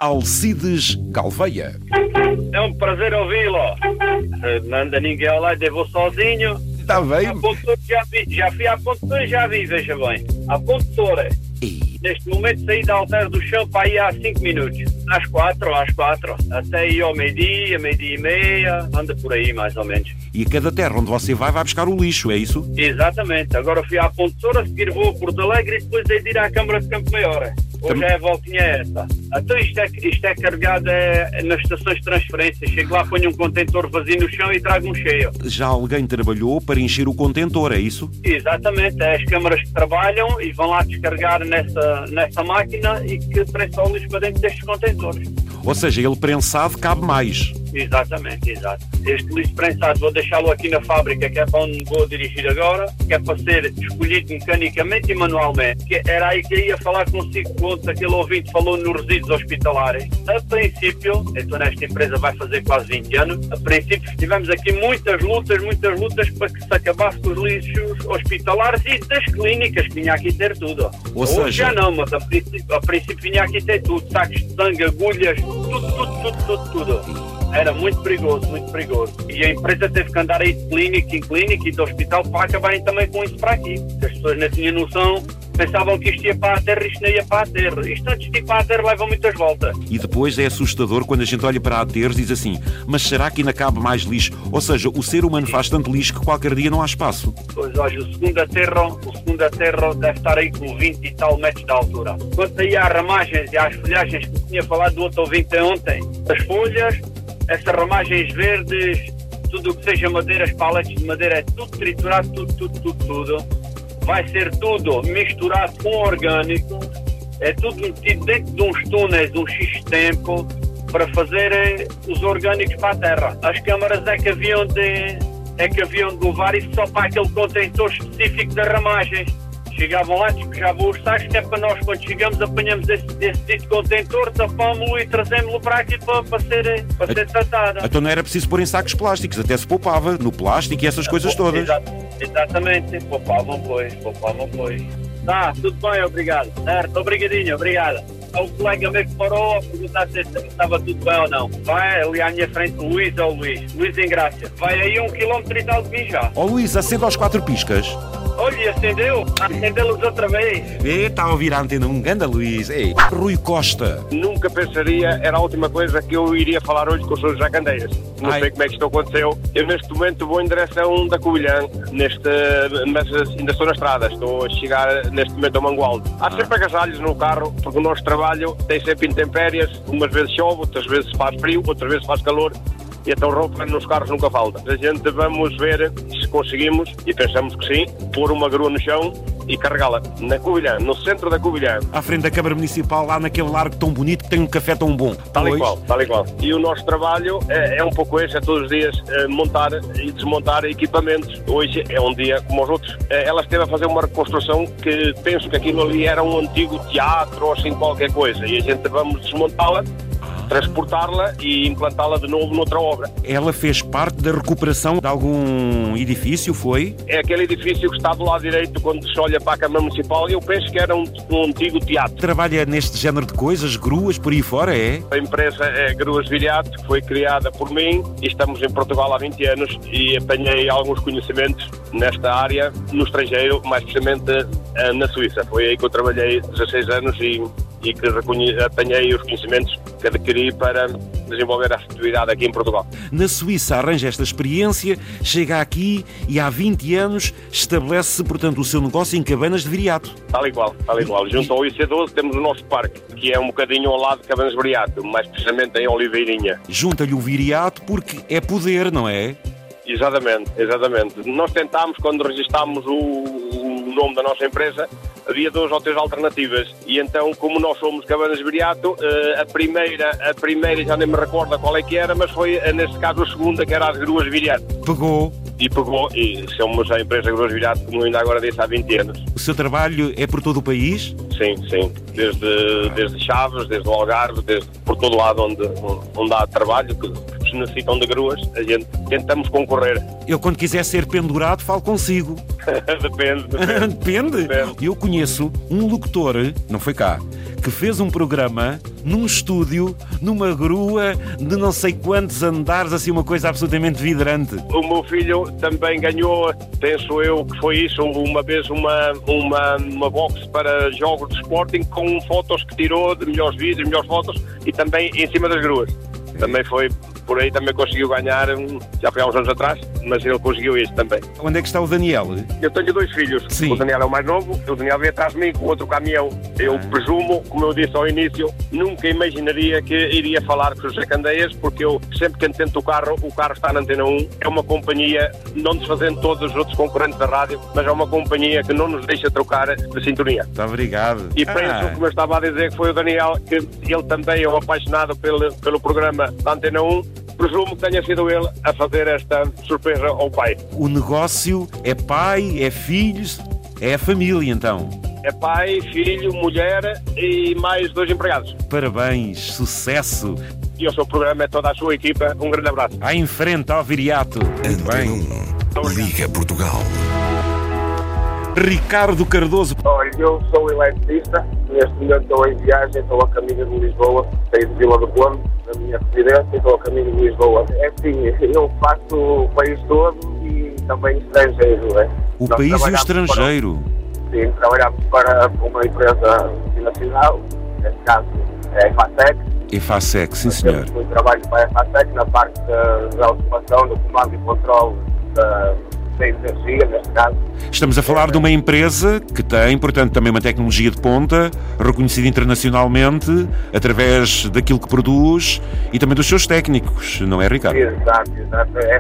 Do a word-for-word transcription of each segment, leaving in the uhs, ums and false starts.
Alcides Galveia. É um prazer ouvi-lo. Não anda ninguém ao lado, eu vou sozinho. Está bem. A Ponte já, vi, já fui à Ponte e já vi, veja bem. A Ponte Toura. E... Neste momento saí da altar do chão para ir há cinco minutos. Às quatro, às quatro. Até ir ao meio-dia, meio-dia e meia. Anda por aí, mais ou menos. E a cada terra onde você vai, vai buscar o lixo, é isso? Exatamente. Agora fui à Ponte Toura, a seguir vou a Porto Alegre e depois hei de ir à Câmara de Campo Maior. Hoje é a voltinha essa. Então isto é, isto é carregado é, nas estações de transferência. Chego lá, ponho um contentor vazio no chão e trago um cheio. Já alguém trabalhou para encher o contentor, é isso? Exatamente. É as câmaras que trabalham e vão lá descarregar nessa, nessa máquina e que prensam o lixo para dentro destes contentores. Ou seja, ele prensado cabe mais. Exatamente, exato. Este lixo prensado vou deixá-lo aqui na fábrica, que é para onde vou dirigir agora, que é para ser escolhido mecanicamente e manualmente. Que era aí que eu ia falar consigo quando aquele ouvinte falou nos resíduos hospitalares. A princípio, então nesta empresa vai fazer quase vinte anos, a princípio tivemos aqui muitas lutas, muitas lutas para que se acabasse com os lixos hospitalares e das clínicas, que vinha aqui ter tudo. Ou Hoje seja... já não, mas a princípio, a princípio vinha aqui ter tudo, sacos de sangue, agulhas, tudo, tudo, tudo, tudo, tudo. Era muito perigoso, muito perigoso. E a empresa teve que andar aí de clínica em clínica e de hospital para acabarem também com isso para aqui. As pessoas não tinham noção, pensavam que isto ia para a terra e isto não ia para a terra. Isto antes de ir para a terra leva muitas voltas. E depois é assustador quando a gente olha para a aterros e diz assim, mas será que ainda cabe mais lixo? Ou seja, o ser humano faz tanto lixo que qualquer dia não há espaço. Pois, olha, o segundo aterro, o segundo aterro deve estar aí com vinte e tal metros de altura. Quanto aí às ramagens e às folhagens que tinha falado do outro ouvinte ontem, as folhas, essas ramagens verdes, tudo o que seja madeira, as paletes de madeira, é tudo triturado, tudo, tudo, tudo, tudo. Vai ser tudo misturado com orgânico, é tudo metido dentro de uns túneis, de um X tempo, para fazer os orgânicos para a terra. As câmaras é que haviam de, é que haviam de levar isso só para aquele contentor específico das ramagens. Chegavam lá, despejavam os sacos, que é para nós, quando chegamos, apanhamos esse, esse tipo de contentor, tapámo-lo e trazemos-lo para aqui para, para ser, para ser tratado. Então não era preciso pôr em sacos plásticos, até se poupava no plástico e essas coisas todas. Exato, exatamente, poupavam, pois, poupavam, pois. Tá, tudo bem, obrigado. Certo, obrigadinho, obrigado. O colega meu que parou a perguntar se estava tudo bem ou não. Vai ali à minha frente, Luís ou Luís. Luís em Grácia. Vai aí um quilómetro e tal de mim já. Ó Luís, acende aos quatro piscas. Olha, acendeu? Acendeu-los outra vez. Está a ouvir a antena um ganda Luís. Ei. Rui Costa. Nunca pensaria, era a última coisa que eu iria falar hoje com os seus jacandeiras. Não Ai. sei como é que isto aconteceu. Eu neste momento vou em direção da Covilhã, neste, mas ainda estou na estrada, estou a chegar neste momento a Mangualde. Há sempre agasalhos no carro, porque o nosso trabalho tem sempre intempéries, umas vezes chove, outras vezes faz frio, outras vezes faz calor. E então roupa nos carros nunca falta. A gente vamos ver se conseguimos, e pensamos que sim, pôr uma grua no chão e carregá-la na Covilhã, no centro da Covilhã. À frente da Câmara Municipal, lá naquele largo tão bonito que tem um café tão bom. Tal e qual, tal e qual. E o nosso trabalho é, é um pouco esse, é todos os dias é, montar e desmontar equipamentos. Hoje é um dia como os outros. É, ela esteve a fazer uma reconstrução que penso que aquilo ali era um antigo teatro ou assim qualquer coisa. E a gente vamos desmontá-la, transportá-la e implantá-la de novo noutra obra. Ela fez parte da recuperação de algum edifício, foi? É aquele edifício que está do lado direito quando se olha para a Câmara Municipal e eu penso que era um, um antigo teatro. Trabalha neste género de coisas, gruas, por aí fora, é? A empresa é Gruas Viriato, que foi criada por mim e estamos em Portugal há vinte anos e apanhei alguns conhecimentos nesta área, no estrangeiro, mais precisamente na Suíça. Foi aí que eu trabalhei dezasseis anos e e que reconhe... apanhei os conhecimentos que adquiri para desenvolver a atividade aqui em Portugal. Na Suíça arranja esta experiência, chega aqui e há vinte anos estabelece, portanto, o seu negócio em Cabanas de Viriato. Tal e qual, tal e qual. Junto ao I C doze temos o nosso parque, que é um bocadinho ao lado de Cabanas de Viriato, mais precisamente em Oliveirinha. Junta-lhe o Viriato porque é poder, não é? Exatamente, exatamente. Nós tentámos, quando registámos o, o nome da nossa empresa, havia duas ou três alternativas e então, como nós somos Cabanas de Viriato, a primeira, a primeira já nem me recordo qual é que era, mas foi neste caso a segunda, que era as Gruas Viriato. Pegou. E pegou, e somos a empresa Gruas Viriato, como ainda agora disse, há vinte anos. O seu trabalho é por todo o país? Sim, sim. Desde, desde Chaves, desde o Algarve, desde, por todo lado onde, onde há trabalho, que se necessitam de gruas, a gente tentamos concorrer. Eu, quando quiser ser pendurado, falo consigo. Depende, depende. Depende. Depende. Eu conheço um locutor, não foi cá, que fez um programa num estúdio, numa grua de não sei quantos andares, assim uma coisa absolutamente vibrante. O meu filho também ganhou, penso eu que foi isso, uma vez uma, uma, uma box para jogos de Sporting com fotos que tirou de melhores vídeos, melhores fotos e também em cima das gruas. Sim. Também foi, por aí também conseguiu ganhar, já foi há uns anos atrás, mas ele conseguiu isso também. Onde é que está o Daniel? Eu tenho dois filhos. Sim. O Daniel é o mais novo, o Daniel veio atrás de mim com outro caminhão. Eu ah. presumo, como eu disse ao início, nunca imaginaria que iria falar com os José Candeias, porque eu sempre que entendo o carro, o carro está na Antena um, é uma companhia, não desfazendo todos os outros concorrentes da rádio, mas é uma companhia que não nos deixa trocar de sintonia. Muito obrigado. E penso, ah. como eu estava a dizer, que foi o Daniel, que ele também é um apaixonado pelo, pelo programa da Antena um, presumo que tenha sido ele a fazer esta surpresa ao pai. O negócio é pai, é filhos, é a família então. É pai, filho, mulher e mais dois empregados. Parabéns, sucesso. E o seu programa é toda a sua equipa. Um grande abraço. À em frente ao Viriato. Muito bem. Liga Portugal. Ricardo Cardoso. Olha, eu sou eletricista, neste momento estou em viagem, estou a caminho de Lisboa, saí de Vila do Conde, na minha residência, estou a caminho de Lisboa. É assim, eu faço o país todo e também estrangeiro, é? O Nós país e o estrangeiro? Para, sim, trabalhamos para uma empresa nacional, neste caso é a EFASEC. EFASEC, sim senhor. Eu trabalho para a EFASEC na parte da, da automação, do comando e controle da da energia, neste caso. Estamos a falar de uma empresa que tem, portanto, também uma tecnologia de ponta, reconhecida internacionalmente, através daquilo que produz e também dos seus técnicos, não é, Ricardo? Exato, exato. É,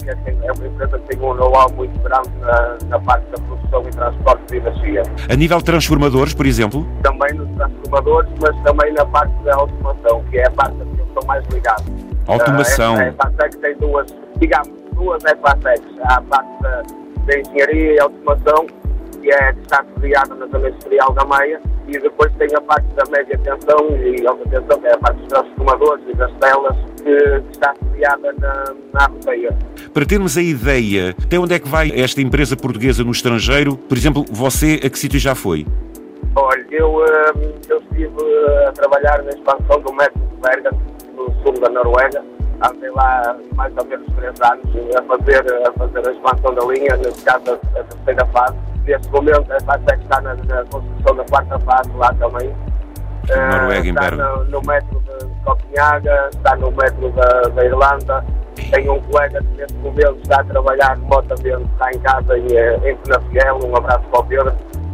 é uma empresa que tem um know-how muito grande na, na parte da produção e transporte de energia. A nível de transformadores, por exemplo? Também nos transformadores, mas também na parte da automação, que é a parte que eu estou mais ligado. Automação. A EFASEC tem duas, digamos, duas EFASECs. Há a parte da, da engenharia e automação, que, é, que está sediada na zona industrial da Meia, e depois tem a parte da média tensão e alta tensão, que é a parte dos transformadores e das telas, que, que está sediada na, na Arroteia. Para termos a ideia, até onde é que vai esta empresa portuguesa no estrangeiro? Por exemplo, você a que sítio já foi? Olha, eu, eu estive a trabalhar na expansão do método de Bergen, no sul da Noruega. Andei lá mais ou menos três anos a fazer a, fazer a expansão da linha, nesse caso a, a terceira fase. Neste momento a FASEC está na, na construção da quarta fase lá também. Noruega, uh, está no, no metro de Copenhaga, está no metro da, da Irlanda. Tenho um colega que neste momento está a trabalhar remotamente, está em casa em, em Penafiel. Um abraço para o Pedro.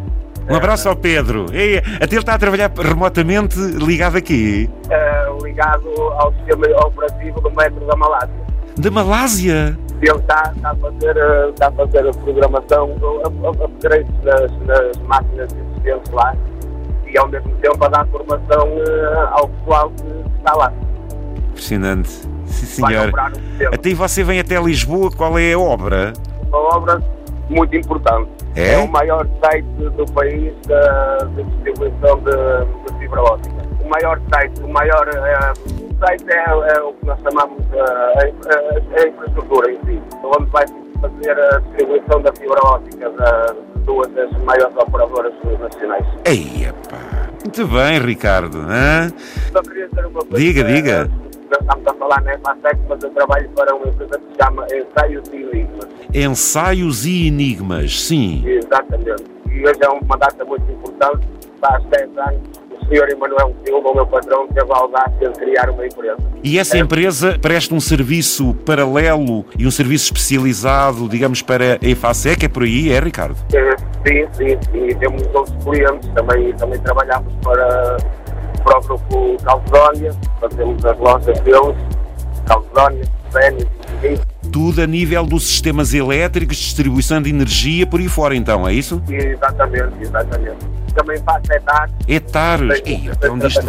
Um abraço ao Pedro. Ei, até ele está a trabalhar remotamente ligado aqui? Uh, ligado ao sistema operativo do metro da Malásia. Da Malásia? Ele está, está, a, fazer, está a fazer a programação, upgrades nas, nas máquinas existentes lá e ao mesmo tempo a dar formação uh, ao pessoal que está lá. Impressionante. Sim, senhor. Até você vem até Lisboa, qual é a obra? Uma obra muito importante. É? É o maior site do país de, de distribuição de, de fibra óptica. O maior site, o maior é, o site é, é o que nós chamamos de, a, a, a infraestrutura em si, onde vai fazer a distribuição da fibra óptica de duas das maiores operadoras nacionais. Eia pá, muito bem, Ricardo. Hã? Só queria dizer uma coisa. Diga, é, diga. Nós estamos a falar na EFASEC, mas eu trabalho para uma empresa que se chama Ensaios e Enigmas. Ensaios e Enigmas, sim. Exatamente. E hoje é uma data muito importante. Há dez anos, o senhor Emanuel Silva, o meu patrão, teve a audácia de criar uma empresa. E essa é. empresa presta um serviço paralelo e um serviço especializado, digamos, para a EFASEC, é por aí, é, Ricardo? É, sim, sim, sim. E temos outros clientes, também, também trabalhamos para... para o grupo Calzónia, fazemos as lojas deles, Calzónia, Vénis, tudo a nível dos sistemas elétricos, distribuição de energia, por aí fora então, é isso? Exatamente, exatamente. Também faço etares. Etares? E até onde isto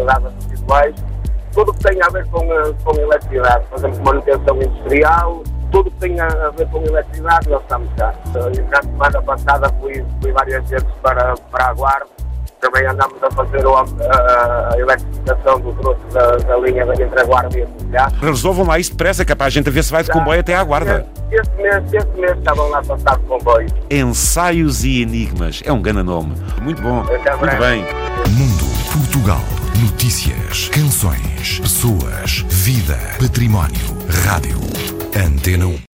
vai? Tudo que tem a ver com, com eletricidade, fazemos manutenção industrial, tudo que tem a ver com eletricidade, nós estamos cá. Na semana passada fui, fui várias vezes para, para a Guarda. Também andamos a fazer a, a, a eletrificação do grosso da, da linha entre a Guarda e a Cidade. Resolvam lá isso depressa, que é para a gente ver se vai de comboio até à Guarda. Este mês, este mês estavam lá a passar de comboio. Ensaios e Enigmas. É um grande nome. Muito bom. Muito bem. Mundo Portugal. Notícias, canções, pessoas, vida, património. Rádio Antena um.